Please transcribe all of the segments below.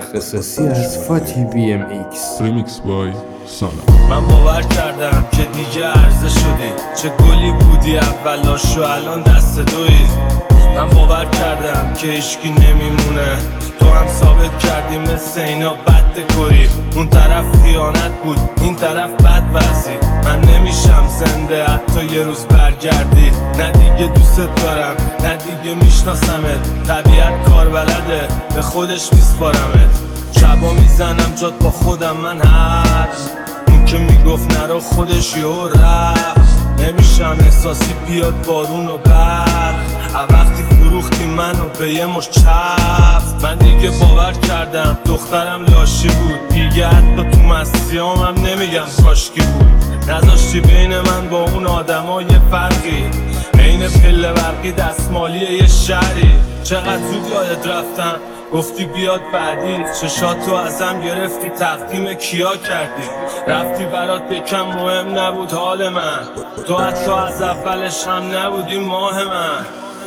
اختصاصی از فاتی BMX. ریمیکس بای سانا. من باور کردم که دیگه عرضه شدی، چه گلی بودی اولاش و الان دست دوی. من باور کردم که هیچکی نمیمونه، تو هم ثابت کردی مثل اینا بد کری. اون طرف خیانت بود، این طرف بد وزی. من نمیشم زنده حتی یه روز برگردی. نه دیگه دوست دارم، نه دیگه میشناسمت. طبیعت کار بلده، به خودش میسپارمت. شبا میزنم جات با خودم من هست، اون که میگفت نرو خودش یهو رفت. نمیشم احساسی بیاد بارون و برد، وقتی فروختی منو به یه مش چفت. من دیگه باور کردم دخترم لاشی بود، دیگه حتی تو مسیحام نمیگم کاشکی بود. نذاشتی بین من با اون آدما یه فرقی، عین پله برقی دستمالی یه شهری. چقدر زود یادت رفتم گفتی بیاد بعدی، چشاتو ازم گرفتی تقدیم کیا کردی. رفتی برات یکم مهم نبود حال من، تو حتی از اولش هم نبودی ماه من.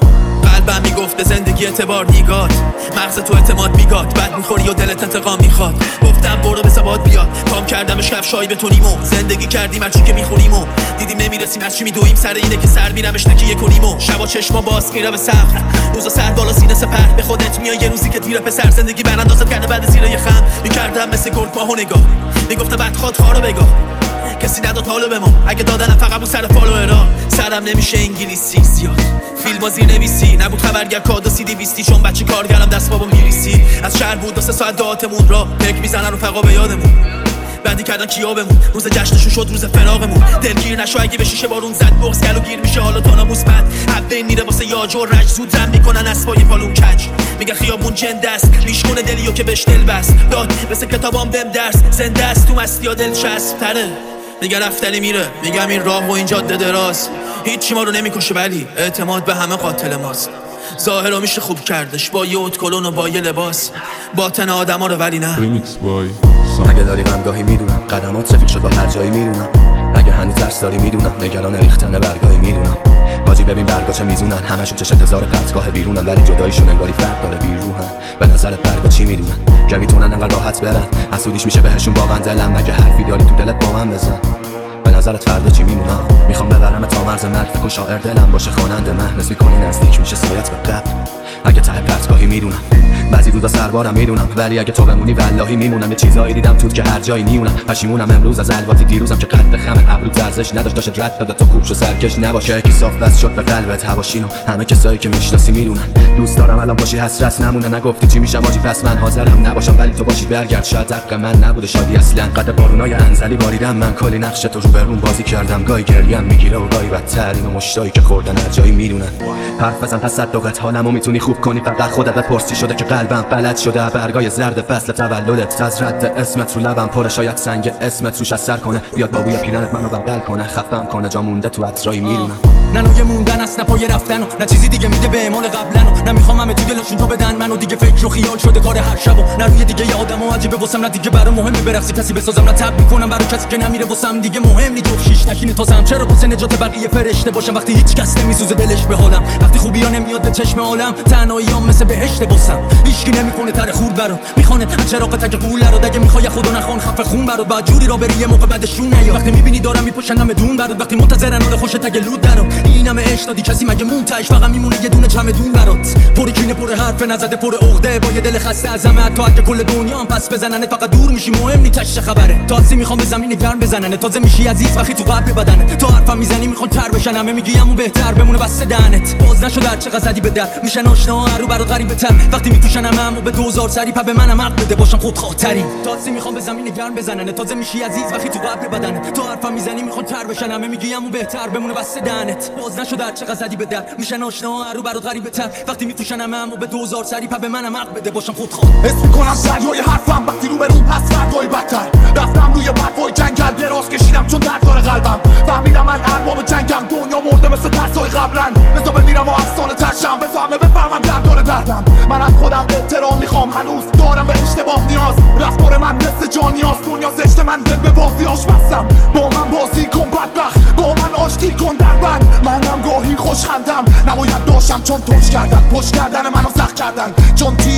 قلبم میگفت به زندگی اعتبار نیگات، مغز تو اعتماد میگات، بعد میخوری و دلت انتقام میخواد. گفتم برو به ثبات بیاد، کام کردمش کفشایی بتونیم و زندگی کردیم هرچی که میخونیم و دیدیم نمیرسیم هرچی میدویم. سر اینه که سر میرمش نکیه کنیم و شبا چشما باز میره به سقف، روزا سر بالا سینه سپر. به خودت میای یه روزی که تیر پسر زندگی براندازت کرده بعد زیره خم. میکردم مثل گرگ ماهو نگاه، میگفتم بدخواد خارو بگاه، کسی نداد حالو به ما. اگه دادنم فقط بود سر فالوورا، سرم نمیشه انگلیسی زیاد. فیلم زیر نویسی نبود خبرگر کاد و CD 20، چون بچه کارگرم دست بابام گریسی. از شهر بود 2-3 ساعت دعاتمون را پک میزنن و فقا به یادمون. بندی کردن کیابمون، روز جشنشون شد روز فراقمون. دلگیر نشو اگه به شیشه بارون زد، بغض گلو گیر میشه حالا تا ناموس بد. حبه میره واسه یاج و رج، زود زن میکنن اسبای پالون کج. میگن خیابون جنده است، میشکنه دلیو که بهش دل بست. داد مثل کتابام بهم درس، زنده است تو مستی ها دل چسب تره. میگه رفتنی میره، میگم این راه و این جاده دراز. هیچی ما رو نمیکشه ولی اعتماد به همه قاتل ماست. ظاهرا میشه خوب کردش با یه اتکلون و با یه لباس، باطن آدما رو ولی نه. ریمیکس بای سانا. اگه داری غمگاهی میدونم، قدمات رفیق شد با هر جایی میدونم. اگه هنوز ترس داری میدونم، نگران ریختن برگاهی میدونم. باجی ببین برگا چه میزونن، همشون چه هزار قطعگاه بیرونن، ولی جداییشون انگاری فرق داره بیروحن. به نظرت برگا چی میدونن؟ که میتونن انقدر راحت برن، حسودیش میشه بهشون واقعا دلم. اگه حرفی داری تو دلت با من بزن، به نظرت فردا چی میمونم؟ میخوام ببرم تا مرز مرگ، فکر کن شاعر دلم باشه خواننده من. نسبی کنی نزدیک میشه سایت به قبل. اگه ته پرتگاهی میدونم، بعضی روزا سربارم میدونم، ولی اگه تو بمونی والهی میمونم. یه چیزایی دیدم تو که هر جایی نیونم، پشیمونم امروز از الواتی دیروزم که قد خم ابرو ارزش نداشت. داشت رد داد تو خوب شو سرکش نباشه، کی صاف بس شد به قلبت هواشینو. همه کسایی که میشناسی میدونن دوست دارم الان باشی، حسرت نمونه. نگفتی چی میشم آجی، پس من حاضرم نباشم ولی تو باشی برگرد. شاید حق من نبوده شادی اصلا، قد بارونای انزلی باریدم من. کلی نقش تو رو برون بازی کردم، گاهی گریم میگیره و گاهی بدتر. اینو مشتایی که خوردن هر جایی میدونن. حرف بزن تصدقت حالمو میتونی خوب کنی، فقط خودت بپرسی شده که قلبم بلد شده. برگای زرد فصل تولدت از رد اسمت رو لبم پره، شاید سنگ اسمت روش اثر کنه. بیاد با بوی پیرنت منو بغل کنه، خفم کنه جا مونده تو عطرایی میدونم. نه نوع موندن است نه پای رفتن، نه چیزی دیگه میده به اعمال قبلا. نه میخوام همه تو دلشون تا بدن منو، دیگه فکر و خیال شده کار هر شب. نه روی دیگه یه آدمو عجیبه واسم، نه دیگه برام مهمه برقصی کسی بسازم. نه تب میکنم برای کسی که نمیره واسم، دیگه مهم نی جفت شیش نشینه تازم. چرا واسه نجات بقیه فرشته باشم وقتی هیچ کس نمیسوزه دلش به حالم؟ وقتی خوبی‌ها نمیاد به چشم عالم، تنهاییام مثل بهشت واسم. هیچکی نمیکنه تر خور برام، میخونه چراغ تک قوله رو. دیگه میخوای خدا نخون خفه خون برات، بعد جوری را بری یه موقع بعدشون نیا. وقتی میبینی دارم میپوشنم بدون برات، وقتی منتظرن حال خوش تگ لود درام. اینم عشق دادی کسی مگه مونتاش فقط میمونه یه دونه چمدون برات. پر کینه پر حرف نزده پر عقده، با یه دل خسته از همه تا که کل دنیا هم پس بزننه. فقط دور میشی مهم نی تاش خبره، تازه میخوام به زمین گرم بزننه. تازه میشی عزیز وقتی تو قلب بدنه، تو حرفم میزنی میخوان تر بشن. همه میگی همون بهتر بمونه بس دهنت. باز نشد هر چقدر زدی به در، میشن آشنا رو برات غریبه تر. وقتی میپوشن همو به 2000 سری پا به منم حق بده باشم خود خاطری. تازه میخوام به زمین گرم بزننه، تازه میشی عزیز وقتی تو قلب بدنه. تو حرفم میزنی میخوان تر بشن، همه میگی همون بهتر بمونه بس دهنت. باز نشد هر چقدر زدی به در، میشن آشنا رو برات غریبه تر. وقتی میپوشن همو به 2000 سری پا به منم حق بده باشم خود خاطری. حس میکنم سریای حرفم وقتی رو برون پس فردای بدتر. رفتم روی پروای جنگل دراز کشیدم چون درد داره قلبم. فهمیدم من ارباب جنگم، دنیا مرده مثل ترسای قبلا. بذار بمیرم و افسانه ترشم، بفهمم درد داره دردم. من از خودم احترام میخوام، هنوز دارم به اشتباه نیاز. رفتار من مثل جانیاز، دنیا زشت من دل به بازیاش بستم. با من بازی کن بدبخت، با من آشتی کن دربند. منم گاهی خوشخندم، نباید داشتم چون توش کردن. پشت کردن منو سخت کردن، چون تیغ داد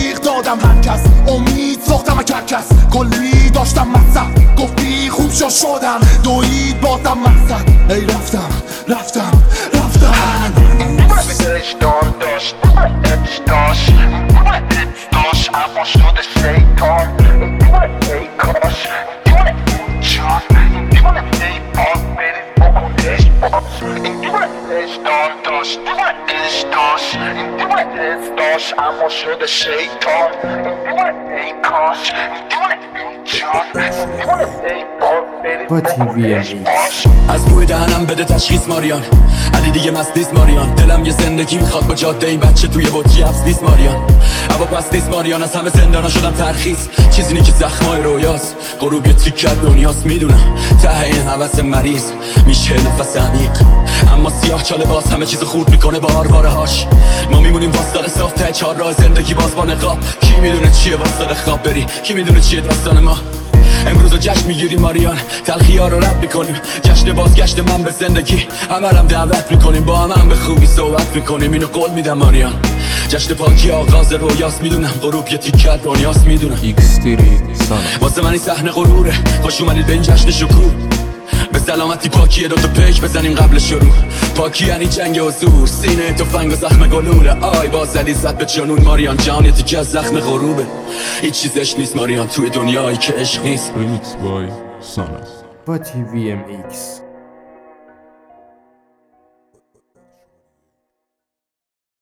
دادم هر کس امید ساختم کرکس کلی داشتم مصرف گفتی خوب شدم دوید بازم مقصد ای رفتم داشتان داشت داشت اما شده شیطان ای کاش جان ای باز بریز بکنش داشتان داشت داشت اما شده شیطان ای کاش جان ای باز بریز فاتی BMX. از بوی دهنم بده تشخیص ماریان علی دیگه مست نیست ماریان دلم یه زندگی میخواد با جاده این بچه توی بطری حبس نیست ماریان اما پس نیست ماریان از همه زندانا شدم ترخیص چیزی نی که زخمای رویاست غروب یه تیکه دنیاست میدونم ته این حوث مریض میشه نفس عمیق اما سیاه چاله باز همه چیز خورد میکنه با آرواره هاش ما میمونیم واسطه صاف ته چهار راه زندگی باز با نقاب کی میدونه چیه واسطه خواب بری کی میدونه چیه داستان ما امروز رو جشن میگیریم ماریان تلخی ها رو رد میکنیم جشن بازگشت من به زندگی همرم دعوت میکنیم با هم به خوبی صحبت میکنیم اینو قول میدم ماریان جشن پاکی آغاز رویاست میدونم غروب یه تیکه دنیاست میدونم X-Theory Sana. واسه من این صحنه غروره خوش اومدید به این جشن شکوه به سلامتی پاکیه دوتا پیک بزنیم قبل شروع پاکی یعنی جنگ حضور سینه تفنگ و زخم گلوله آی باز زدی زد به جنون ماریان جان یه تیکه از زخم غروبه هیچ چیزش نیست ماریان توی دنیایی که عشق نیست Remix by Sana. فاتی BMX.